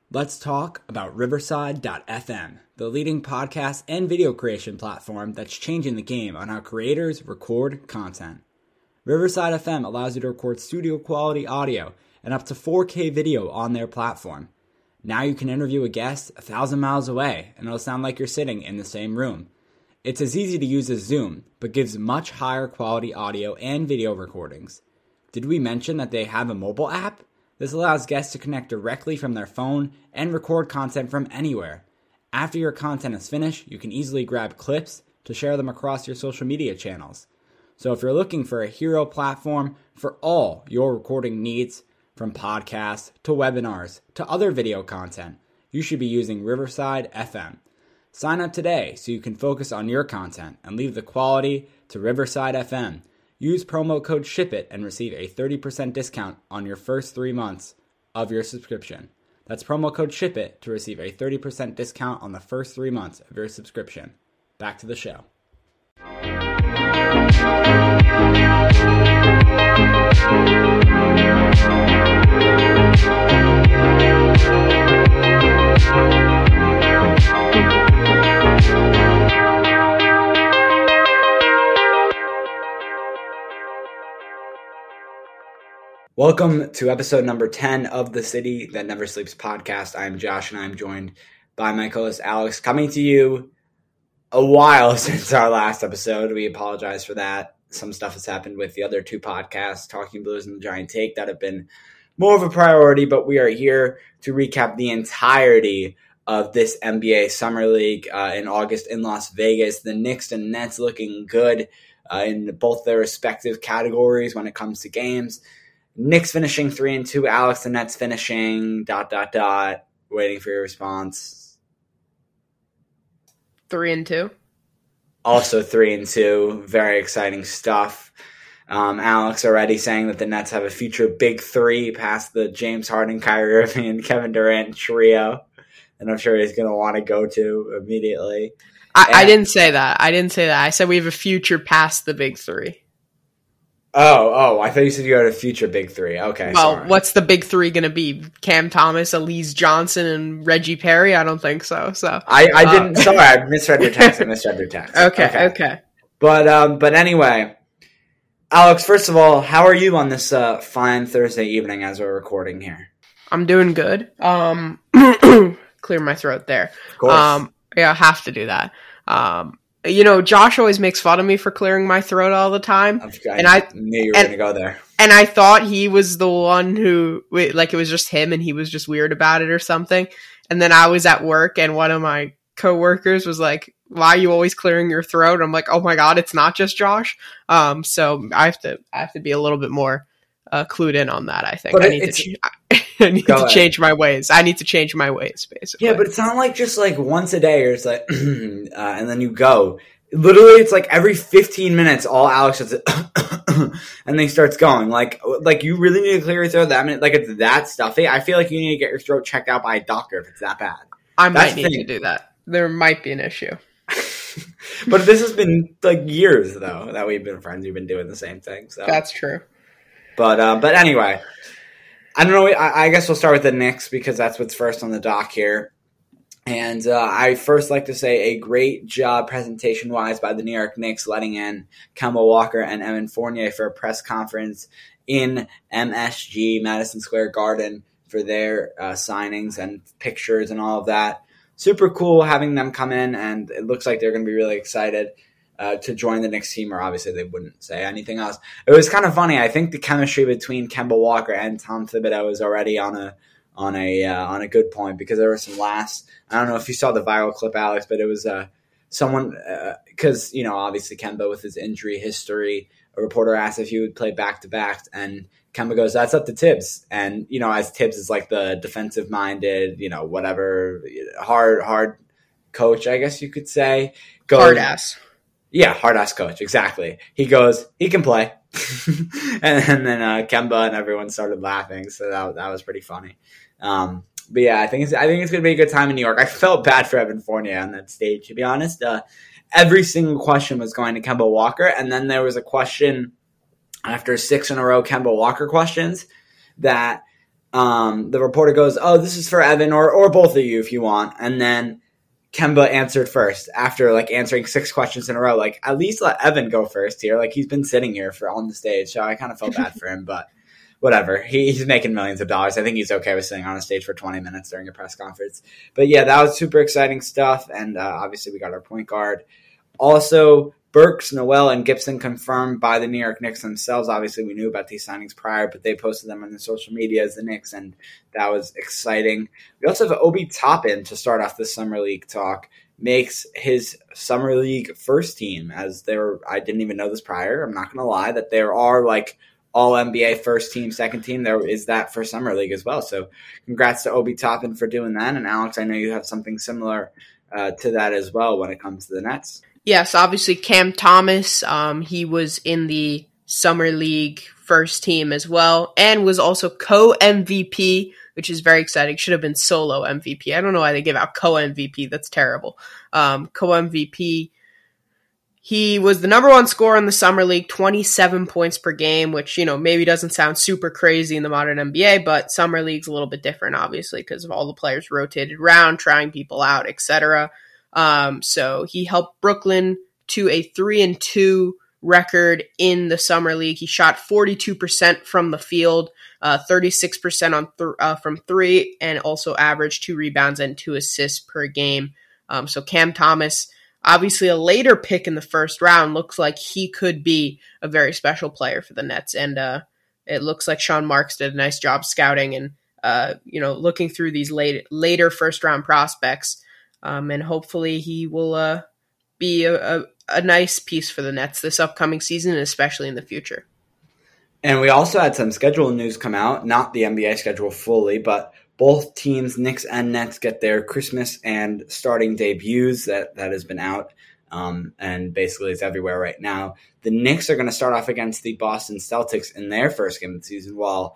Let's talk about Riverside.fm, the leading podcast and video creation platform that's changing the game on how creators record content. Riverside FM allows you to record studio quality audio and up to 4K video on their platform. Now you can interview a guest 1,000 miles away and it'll sound like you're sitting in the same room. It's as easy to use as Zoom, but gives much higher quality audio and video recordings. Did we mention that they have a mobile app? This allows guests to connect directly from their phone and record content from anywhere. After your content is finished, you can easily grab clips to share them across your social media channels. So if you're looking for a hero platform for all your recording needs, from podcasts to webinars to other video content, you should be using Riverside FM. Sign up today so you can focus on your content and leave the quality to Riverside FM. Use promo code SHIPIT and receive a 30% discount on your first 3 months of your subscription. That's promo code SHIPIT to receive a 30% discount on the first 3 months of your subscription. Back to the show. Welcome to episode number 10 of the City That Never Sleeps podcast. I'm Josh and I'm joined by my co-host Alex, coming to you a while since our last episode. We apologize for that. Some stuff has happened with the other two podcasts, Talking Blues and The Giant Take, that have been more of a priority, but we are here to recap the entirety of this NBA Summer League in August in Las Vegas. The Knicks and Nets looking good in both their respective categories when it comes to games. Knicks finishing 3-2, Alex, the Nets finishing ... Waiting for your response. 3-2. Also 3-2. Very exciting stuff. Alex already saying that the Nets have a future big three past the James Harden, Kyrie Irving, and Kevin Durant trio. And I'm sure he's going to want to go to immediately. I didn't say that. I said we have a future past the big three. Oh, I thought you said you had a future big three. Okay, well, sorry. What's the big three going to be? Cam Thomas, Elise Johnson, and Reggie Perry? I don't think so. I didn't. Sorry, I misread your text. Okay. But anyway, Alex, first of all, how are you on this fine Thursday evening as we're recording here? I'm doing good. Clear my throat there. Of course. Yeah, I have to do that. Josh always makes fun of me for clearing my throat all the time. I knew you were going to go there. And I thought he was the one who, it was just him and he was just weird about it or something. And then I was at work and one of my coworkers was like, why are you always clearing your throat? I'm like, oh my God, it's not just Josh. So I have to be a little bit more clued in on that, I think. But I need to change my ways. I need to change my ways, basically. Yeah, but it's not like just like once a day or it's like, and then you go. Literally, it's like every 15 minutes, all Alex does it, and then he starts going. Like you really need to clear your throat that minute. Like it's that stuffy. I feel like you need to get your throat checked out by a doctor if it's that bad. I might need to do that. There might be an issue. But this has been like years, though, that we've been friends. We've been doing the same thing. So that's true. But anyway, I don't know. I guess we'll start with the Knicks because that's what's first on the dock here. And I first like to say a great job presentation-wise by the New York Knicks letting in Kemba Walker and Evan Fournier for a press conference in MSG, Madison Square Garden, for their signings and pictures and all of that. Super cool having them come in, and it looks like they're going to be really excited to join the Knicks team, or obviously they wouldn't say anything else. It was kind of funny. I think the chemistry between Kemba Walker and Tom Thibodeau is already on a good point because there were some last. I don't know if you saw the viral clip, Alex, but it was someone because obviously Kemba with his injury history. A reporter asked if he would play back to back, and Kemba goes, "That's up to Tibbs." And as Tibbs is like the defensive minded, whatever hard coach, I guess you could say. Hard ass. Yeah, hard-ass coach, exactly. He goes, he can play. and then Kemba and everyone started laughing, so that was pretty funny. But yeah, I think it's going to be a good time in New York. I felt bad for Evan Fournier on that stage, to be honest. Every single question was going to Kemba Walker, and then there was a question after 6 in a row Kemba Walker questions that the reporter goes, "Oh, this is for Evan or both of you if you want." And then Kemba answered first after like answering 6 questions in a row. Like, at least let Evan go first here. Like, he's been sitting here for on the stage, so I kind of felt bad for him, but whatever. He's making millions of dollars. I think he's okay with sitting on a stage for 20 minutes during a press conference. But yeah, that was super exciting stuff. And obviously we got our point guard. Also, Burks, Noel, and Gibson confirmed by the New York Knicks themselves. Obviously, we knew about these signings prior, but they posted them on the social media as the Knicks, and that was exciting. We also have Obi Toppin to start off the Summer League talk. Makes his Summer League first team, as they were. I didn't even know this prior. I'm not going to lie that there are like all NBA first team, second team. There is that for Summer League as well. So congrats to Obi Toppin for doing that. And Alex, I know you have something similar to that as well when it comes to the Nets. Yes, obviously Cam Thomas, he was in the Summer League first team as well, and was also co-MVP, which is very exciting. Should have been solo MVP. I don't know why they give out co-MVP. That's terrible. Co-MVP. He was the number 1 scorer in the Summer League, 27 points per game, which, maybe doesn't sound super crazy in the modern NBA, but Summer League's a little bit different, obviously, because of all the players rotated around, trying people out, etc. So he helped Brooklyn to a 3-2 record in the Summer League. He shot 42% from the field, 36% from 3, and also averaged 2 rebounds and 2 assists per game. So Cam Thomas, obviously a later pick in the first round, looks like he could be a very special player for the Nets. And it looks like Sean Marks did a nice job scouting and looking through these later first round prospects. And hopefully he will be a nice piece for the Nets this upcoming season, and especially in the future. And we also had some schedule news come out, not the NBA schedule fully, but both teams, Knicks and Nets, get their Christmas and starting debuts that has been out, and basically it's everywhere right now. The Knicks are going to start off against the Boston Celtics in their first game of the season, while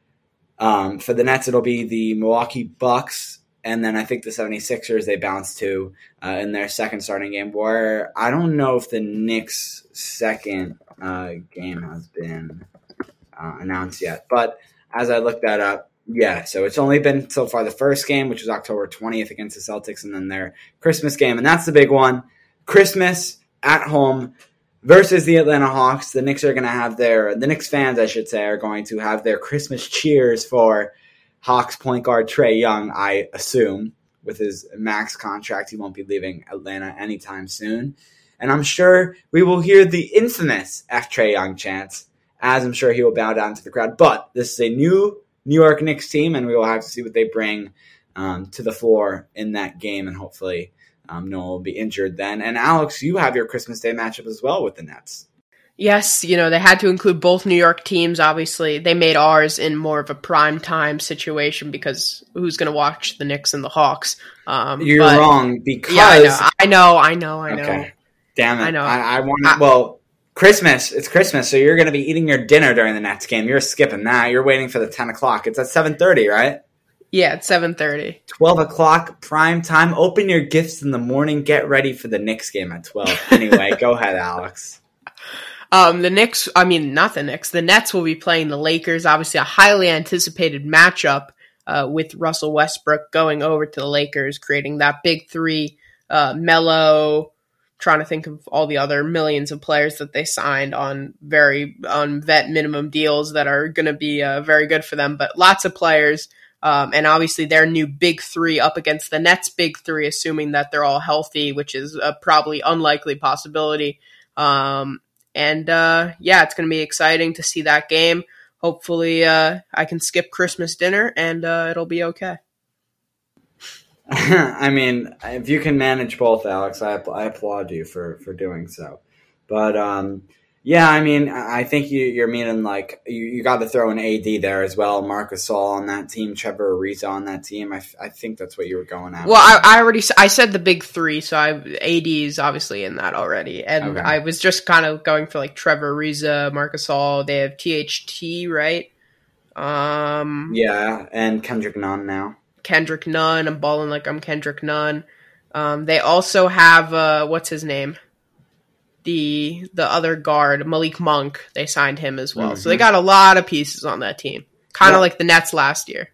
for the Nets it'll be the Milwaukee Bucks. And then I think the 76ers, they bounce to in their second starting game, where I don't know if the Knicks' second game has been announced yet. But as I looked that up, yeah, so it's only been so far the first game, which was October 20th against the Celtics, and then their Christmas game. And that's the big one. Christmas at home versus the Atlanta Hawks. The Knicks are going to have the Knicks fans, I should say, are going to have their Christmas cheers for Hawks point guard Trae Young, I assume. With his max contract, he won't be leaving Atlanta anytime soon. And I'm sure we will hear the infamous F. Trae Young chants, as I'm sure he will bow down to the crowd. But this is a new New York Knicks team, and we will have to see what they bring to the floor in that game, and hopefully no one will be injured then. And Alex, you have your Christmas Day matchup as well with the Nets. Yes, they had to include both New York teams. Obviously, they made ours in more of a prime time situation because who's going to watch the Knicks and the Hawks? You're wrong because I know. Okay, damn it! I know. I want Christmas. It's Christmas, so you're going to be eating your dinner during the Nets game. You're skipping that. You're waiting for the 10 o'clock. It's at 7:30, right? Yeah, it's 7:30. 12 o'clock prime time. Open your gifts in the morning. Get ready for the Knicks game at 12. Anyway, go ahead, Alex. The Nets will be playing the Lakers, obviously a highly anticipated matchup with Russell Westbrook going over to the Lakers, creating that big three, Melo, trying to think of all the other millions of players that they signed on vet minimum deals that are going to be very good for them, but lots of players, and obviously their new big three up against the Nets' big three, assuming that they're all healthy, which is a probably unlikely possibility. It's going to be exciting to see that game. Hopefully, I can skip Christmas dinner and it'll be okay. I mean, if you can manage both, Alex, I applaud you for doing so. But I think you're meaning like you got to throw an AD there as well. Marc Gasol on that team, Trevor Ariza on that team. I think that's what you were going at. Well, I said the big three, so AD is obviously in that already, and okay. I was just kind of going for like Trevor Ariza, Marc Gasol. They have THT, right? Yeah, and Kendrick Nunn now. Kendrick Nunn. I'm balling like I'm Kendrick Nunn. They also have what's his name? The other guard, Malik Monk. They signed him as well. Mm-hmm. So they got a lot of pieces on that team. kind of like the Nets last year.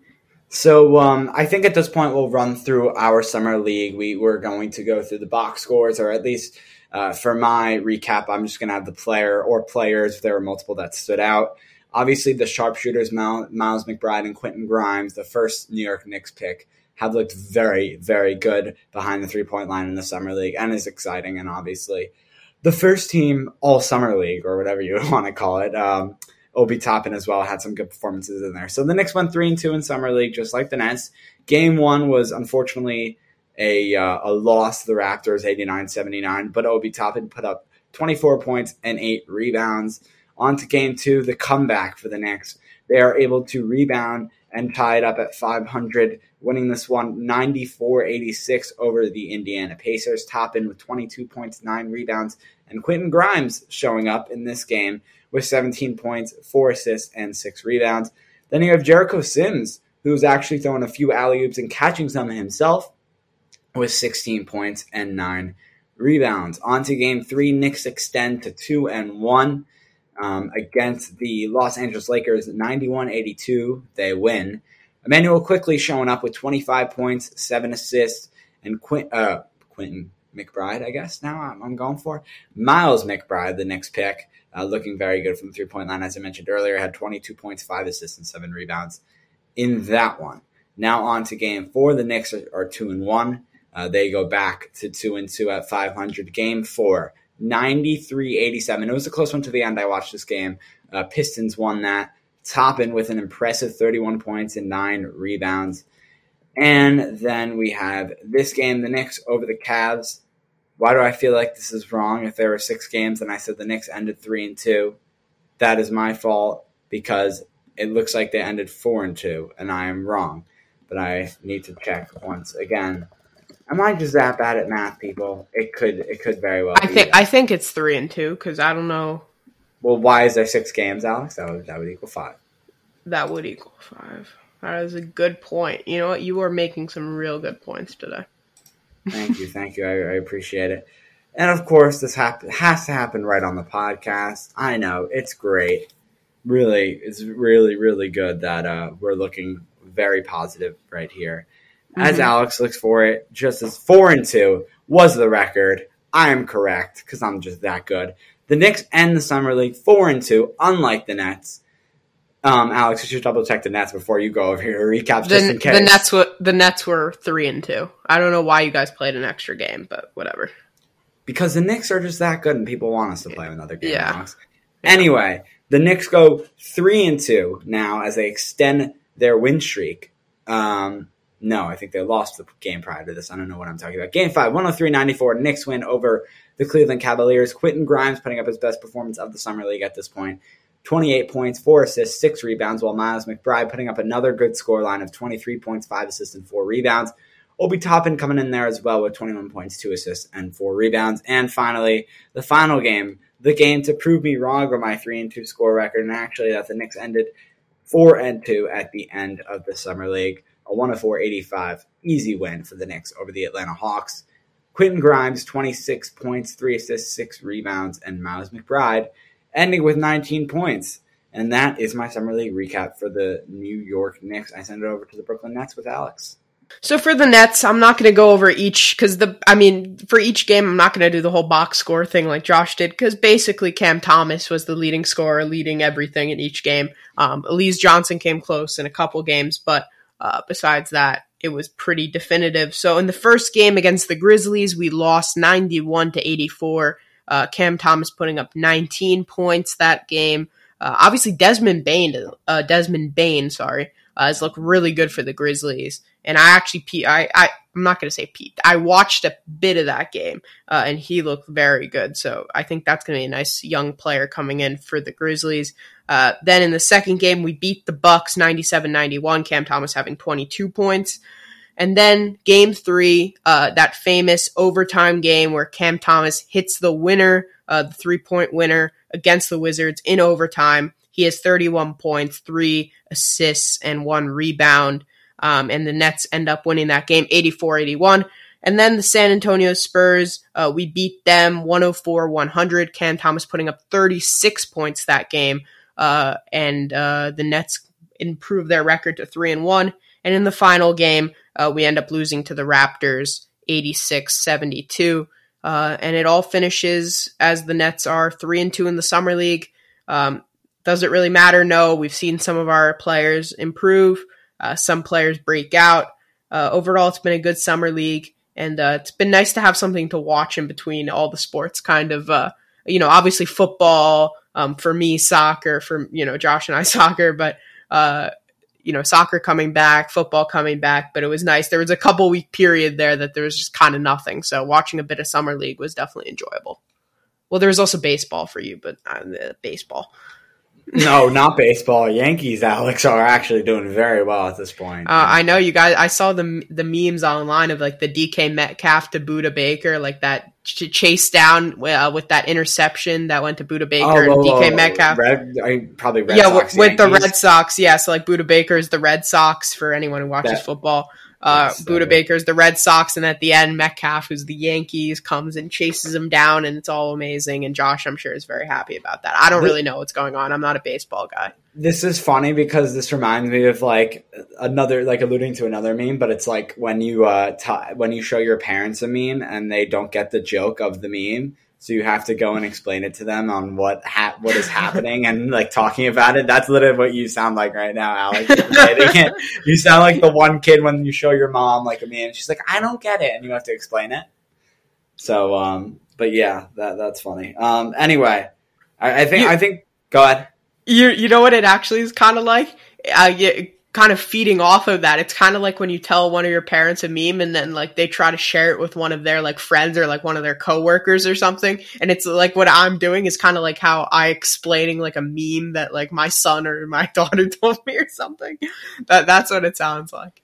So I think at this point we'll run through our summer league. We're going to go through the box scores, or at least for my recap, I'm just going to have the player or players, if there were multiple, that stood out. Obviously, the sharpshooters, Miles McBride and Quentin Grimes, the first New York Knicks pick, have looked very, very good behind the three-point line in the summer league and is exciting. And obviously, the first team all summer league, or whatever you want to call it, Obi Toppin as well had some good performances in there. So the Knicks went 3-2 in summer league, just like the Nets. Game 1 was unfortunately a loss to the Raptors, 89-79, but Obi Toppin put up 24 points and 8 rebounds. On to Game 2, the comeback for the Knicks. They are able to rebound and tie it up at 500, winning this one 94-86 over the Indiana Pacers. Toppin with 22 points, 9 rebounds, and Quentin Grimes showing up in this game with 17 points, 4 assists, and 6 rebounds. Then you have Jericho Sims, who's actually throwing a few alley-oops and catching some himself with 16 points and 9 rebounds. On to Game 3, Knicks extend to 2-1 against the Los Angeles Lakers, 91-82. They win. Emmanuel quickly showing up with 25 points, 7 assists, and Quentin McBride, I guess now I'm going for. Miles McBride, the Knicks pick, looking very good from the three-point line. As I mentioned earlier, had 22 points, 5 assists, and 7 rebounds in that one. Now on to Game 4. The Knicks are 2-1. They go back to 2-2 at 500. Game 4, 93-87. It was a close one to the end. I watched this game. Pistons won that. Toppin with an impressive 31 points and 9 rebounds. And then we have this game, the Knicks over the Cavs. Why do I feel like this is wrong? If there were 6 games and I said the Knicks ended 3-2, that is my fault because it looks like they ended 4-2, and I am wrong. But I need to check once again. Am I just that bad at math, people? It could very well be. I think it's 3-2 because I don't know. Well, why is there 6 games, Alex? That would equal 5. That would equal 5. That is a good point. You know what? You are making some real good points today. Thank you. I appreciate it. And of course, this has to happen right on the podcast. I know, it's great. Really, it's really, really good that we're looking very positive right here. As Alex looks for it, just as 4-2 was the record. I am correct because I'm just that good. The Knicks end the summer league 4-2, unlike the Nets. Alex, you should double check the Nets before you go over your recaps, just in case. The Nets were 3-2. I don't know why you guys played an extra game, but whatever. Because the Knicks are just that good, and people want us to play another game. Yeah. Alex. Anyway, the Knicks go 3-2 now as they extend their win streak. No, I think they lost the game prior to this. I don't know what I'm talking about. Game 5, 103-94. Knicks win over the Cleveland Cavaliers. Quentin Grimes putting up his best performance of the summer league at this point. 28 points, 4 assists, 6 rebounds, while Miles McBride putting up another good scoreline of 23 points, 5 assists, and 4 rebounds. Obi Toppin coming in there as well with 21 points, 2 assists, and 4 rebounds. And finally, the final game, the game to prove me wrong with my 3-2 score record, and actually that the Knicks ended 4-2 at the end of the summer league. A 104-85 easy win for the Knicks over the Atlanta Hawks. Quentin Grimes, 26 points, 3 assists, 6 rebounds, and Miles McBride ending with 19 points. And that is my summer league recap for the New York Knicks. I send it over to the Brooklyn Nets with Alex. So for the Nets, I'm not going to go over each, because for each game, I'm not going to do the whole box score thing like Josh did, because basically Cam Thomas was the leading scorer, leading everything in each game. Elise Johnson came close in a couple games, but besides that, it was pretty definitive. So in the first game against the Grizzlies, we lost 91-84. Cam Thomas putting up 19 points that game. Obviously, Desmond Bain, has looked really good for the Grizzlies. And I actually, I'm not going to say peeked. I watched a bit of that game, and he looked very good. So I think that's going to be a nice young player coming in for the Grizzlies. Then in the second game, we beat the Bucks 97-91, Cam Thomas having 22 points. And then game 3, that famous overtime game where Cam Thomas hits the winner, the 3-point winner against the Wizards in overtime. He has 31 points, 3 assists, and 1 rebound. And the Nets end up winning that game 84-81. And then the San Antonio Spurs, we beat them 104-100. Cam Thomas putting up 36 points that game. And the Nets improve their record to 3-1. And in the final game, we end up losing to the Raptors 86-72. And it all finishes as the Nets are 3-2 in the Summer League. Does it really matter? No. We've seen some of our players improve. Some players break out. Overall, it's been a good Summer League. And it's been nice to have something to watch in between all the sports, kind of, obviously football, for me, soccer, for, Josh and I, soccer, but, soccer coming back, football coming back, but it was nice. There was a couple week period there that there was just kind of nothing. So watching a bit of Summer League was definitely enjoyable. Well, there was also baseball for you, but baseball. No, not baseball. Yankees, Alex, are actually doing very well at this point. I know you guys. I saw the memes online of like the DK Metcalf to Buda Baker, like that chase down with that interception that went to Buda Baker and DK Metcalf. Probably Red Sox. With the Red Sox. Yeah, so like Buda Baker is the Red Sox for anyone who watches football. Buda Baker's the Red Sox, and at the end, Metcalf, who's the Yankees, comes and chases him down, and it's all amazing. And Josh, I'm sure, is very happy about that. I don't really know what's going on. I'm not a baseball guy. This is funny because this reminds me of like another, like alluding to another meme, but it's like when you when you show your parents a meme and they don't get the joke of the meme. So you have to go and explain it to them on what is happening and like talking about it. That's literally what you sound like right now, Alex. You sound like the one kid when you show your mom like a meme and she's like, I don't get it. And you have to explain it. So, but yeah, that's funny. Anyway, I think, go ahead. You know what it actually is kind of like? Kind of feeding off of that. It's kind of like when you tell one of your parents a meme and then like they try to share it with one of their like friends or like one of their coworkers or something. And it's like what I'm doing is kind of like how I explaining like a meme that like my son or my daughter told me or something. That's what it sounds like.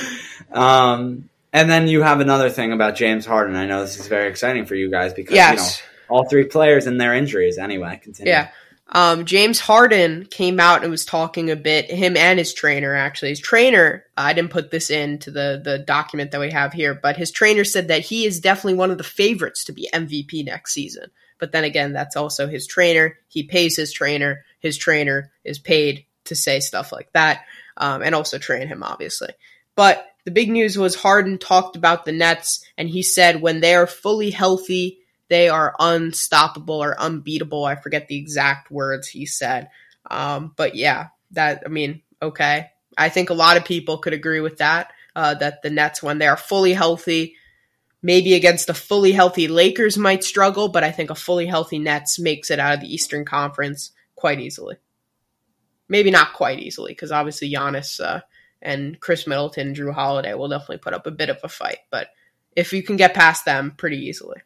And then you have another thing about James Harden. I know this is very exciting for you guys because all three players and their injuries. Anyway, continue. Yeah. James Harden came out and was talking a bit, him and his trainer, actually. His trainer, I didn't put this into the document that we have here, but his trainer said that he is definitely one of the favorites to be MVP next season. But then again, that's also his trainer. He pays his trainer. His trainer is paid to say stuff like that, and also train him, obviously. But the big news was Harden talked about the Nets, and he said when they are fully healthy, they are unstoppable or unbeatable. I forget the exact words he said. But yeah, okay. I think a lot of people could agree with that, that the Nets, when they are fully healthy, maybe against the fully healthy Lakers might struggle, but I think a fully healthy Nets makes it out of the Eastern Conference quite easily. Maybe not quite easily, because obviously Giannis and Chris Middleton and Drew Holiday will definitely put up a bit of a fight. But if you can get past them, pretty easily.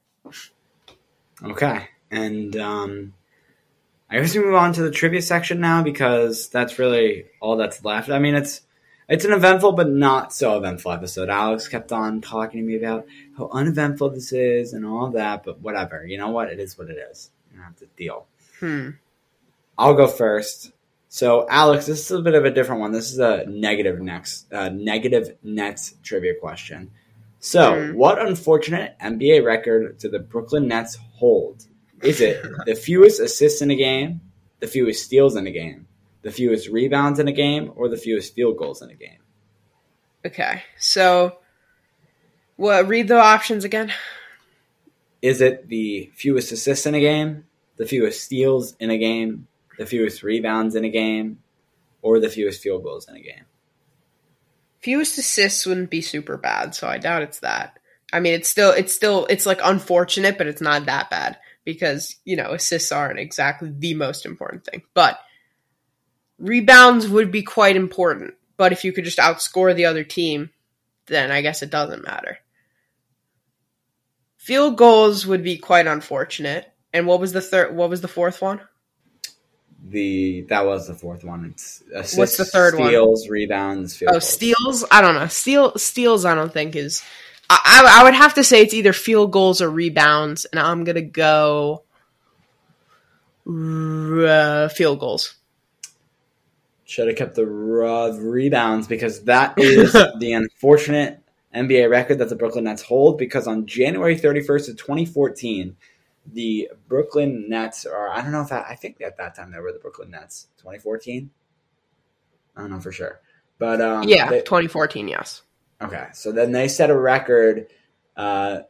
Okay, and I guess we move on to the trivia section now because that's really all that's left. I mean, it's an eventful but not so eventful episode. Alex kept on talking to me about how uneventful this is and all that, but whatever. You know what? It is what it is. You don't have to deal. I'll go first. So, Alex, this is a bit of a different one. This is a negative Nets trivia question. So, what unfortunate NBA record do the Brooklyn Nets hold? Is it the fewest assists in a game, the fewest steals in a game, the fewest rebounds in a game, or the fewest field goals in a game? Okay, so read the options again. Is it the fewest assists in a game, the fewest steals in a game, the fewest rebounds in a game, or the fewest field goals in a game? Fewest assists wouldn't be super bad, so I doubt it's that. I mean, it's like unfortunate, but it's not that bad because, assists aren't exactly the most important thing. But rebounds would be quite important. But if you could just outscore the other team, then I guess it doesn't matter. Field goals would be quite unfortunate. And what was the fourth one? That was the fourth one. It's assists, what's the third steals, one? Steals, rebounds, field goals. Steals? I don't know. Steals I don't think is... I would have to say it's either field goals or rebounds, and I'm going to go field goals. Should have kept the rebounds because that is the unfortunate NBA record that the Brooklyn Nets hold because on January 31st of 2014... the Brooklyn Nets are, I don't know if I think at that time they were the Brooklyn Nets. 2014? I don't know for sure. But 2014, yes. Okay, so then they set a record that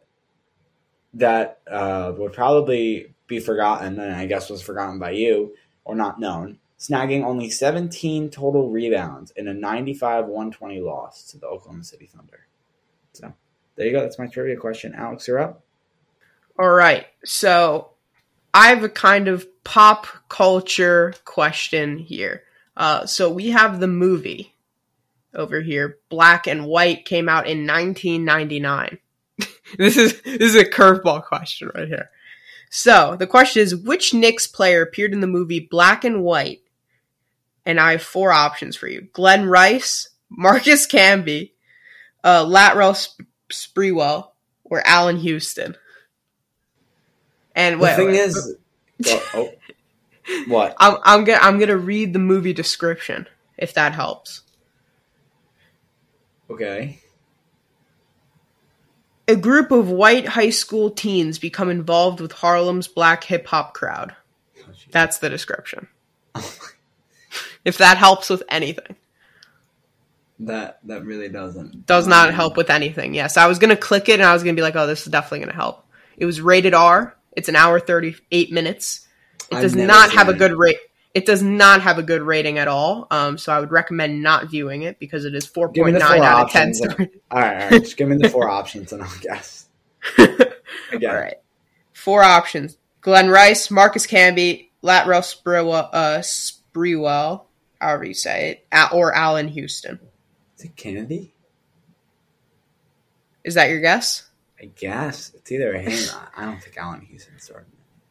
would probably be forgotten, and I guess was forgotten by you, or not known, snagging only 17 total rebounds in a 95-120 loss to the Oklahoma City Thunder. So, there you go. That's my trivia question. Alex, you're up. All right, so I have a kind of pop culture question here. So we have the movie over here, Black and White, came out in 1999. This is a curveball question right here. So the question is, which Knicks player appeared in the movie Black and White? And I have 4 options for you: Glenn Rice, Marcus Camby, Latrell Sprewell, or Allen Houston. And the thing is, what? I'm gonna read the movie description if that helps. Okay. A group of white high school teens become involved with Harlem's black hip hop crowd. That's the description. If that helps with anything. That really doesn't. Does not help with anything. Yes, I was gonna click it and I was gonna be like, oh, this is definitely gonna help. It was rated R. It's an hour 38 minutes. It does not have a good rate. It does not have a good rating at all. So I would recommend not viewing it because it is 4.9 out of 10. All right. Just give me the 4 options and I'll guess. Again. All right. 4 options: Glenn Rice, Marcus Camby, Latrell Sprewell, however you say it, or Allen Houston. Is it Kennedy? Is that your guess? I guess. It's either him. I don't think Allen Houston started.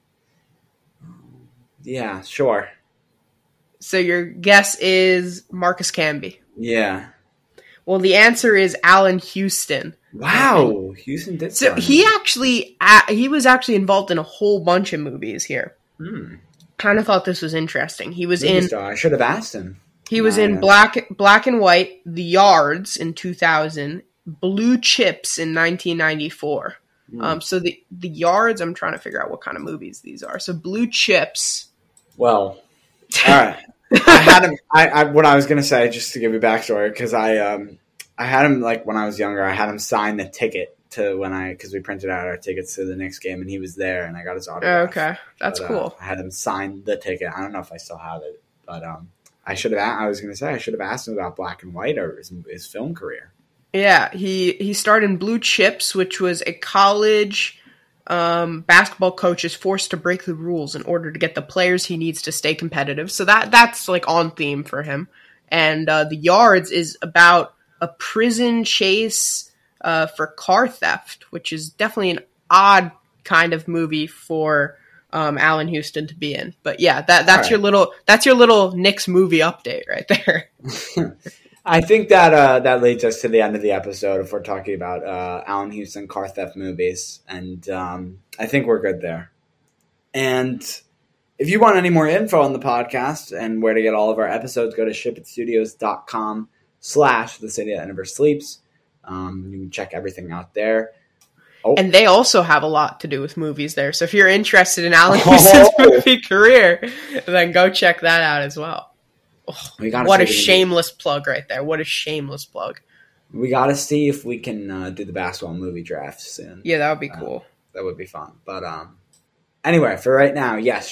Yeah, sure. So your guess is Marcus Camby. Yeah. Well, the answer is Allen Houston. Wow, Houston did. So he was actually involved in a whole bunch of movies here. Kind of thought this was interesting. He was in. I should have asked him. He was in Black and White, The Yards in 2000, Blue Chips in 1994. So the Yards, I'm trying to figure out what kind of movies these are. So Blue Chips. Well, all right. I had him. What I was gonna say, just to give you backstory, because I had him like when I was younger. I had him sign the ticket to because we printed out our tickets to the Knicks game, and he was there, and I got his autograph. Okay, that's cool. I had him sign the ticket. I don't know if I still have it, but I should have. I was gonna say I should have asked him about Black and White or his film career. Yeah, he starred in Blue Chips, which was a college basketball coach is forced to break the rules in order to get the players he needs to stay competitive. So that's like on theme for him. And The Yards is about a prison chase for car theft, which is definitely an odd kind of movie for Allen Houston to be in. But yeah, that's right. your little Knicks movie update right there. I think that leads us to the end of the episode if we're talking about Allen Houston car theft movies, and I think we're good there. And if you want any more info on the podcast and where to get all of our episodes, go to shipitstudios.com/the city that never sleeps. You can check everything out there. Oh. And they also have a lot to do with movies there. So if you're interested in Allen Houston's movie career, then go check that out as well. Oh, what a shameless plug right there. What a shameless plug. We got to see if we can do the basketball movie draft soon. Yeah, that would be cool. That would be fun. But anyway, for right now, yes,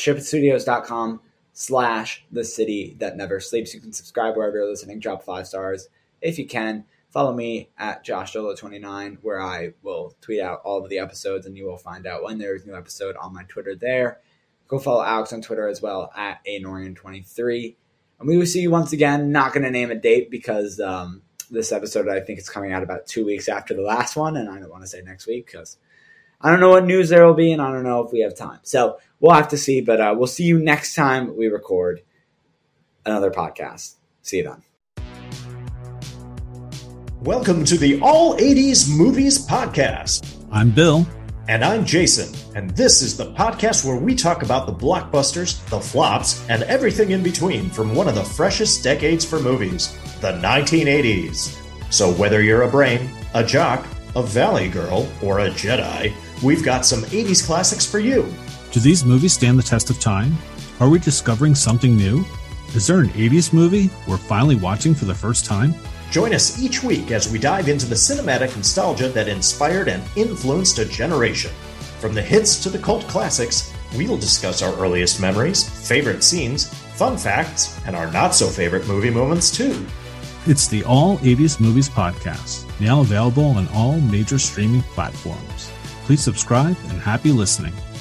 shipitstudios.com/the city that never sleeps. You can subscribe wherever you're listening. Drop 5 stars if you can. Follow me at JoshDolo29, where I will tweet out all of the episodes, and you will find out when there is a new episode on my Twitter there. Go follow Alex on Twitter as well, at anorian23. And we will see you once again. Not going to name a date because this episode, I think, is coming out about 2 weeks after the last one. And I don't want to say next week because I don't know what news there will be and I don't know if we have time. So we'll have to see. But we'll see you next time we record another podcast. See you then. Welcome to the All 80s Movies Podcast. I'm Bill. And I'm Jason, and this is the podcast where we talk about the blockbusters, the flops, and everything in between from one of the freshest decades for movies, the 1980s. So whether you're a brain, a jock, a valley girl, or a Jedi, we've got some 80s classics for you. Do these movies stand the test of time? Are we discovering something new? Is there an 80s movie we're finally watching for the first time? Join us each week as we dive into the cinematic nostalgia that inspired and influenced a generation. From the hits to the cult classics, we'll discuss our earliest memories, favorite scenes, fun facts, and our not-so-favorite movie moments, too. It's the All 80s Movies Podcast, now available on all major streaming platforms. Please subscribe and happy listening.